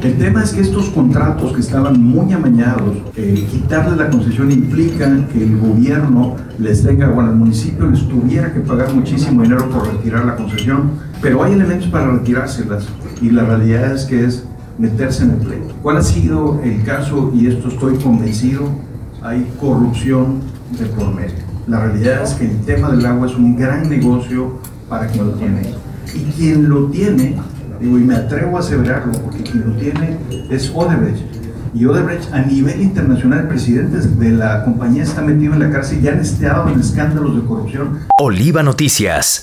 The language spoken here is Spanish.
El tema es que estos contratos que estaban muy amañados, quitarles la concesión implica que el gobierno les tenga, bueno, el municipio les tuviera que pagar muchísimo dinero por retirar la concesión, pero hay elementos para retirárselas y la realidad es que es meterse en el pleito. ¿Cuál ha sido el caso? Y esto estoy convencido, hay corrupción de por medio. La realidad es que el tema del agua es un gran negocio para quien lo tiene. Y quien lo tiene, digo, y me atrevo a aseverarlo, porque quien lo tiene es Odebrecht. Y Odebrecht, a nivel internacional, el presidente de la compañía está metido en la cárcel, ya han estado en escándalos de corrupción. Oliva Noticias.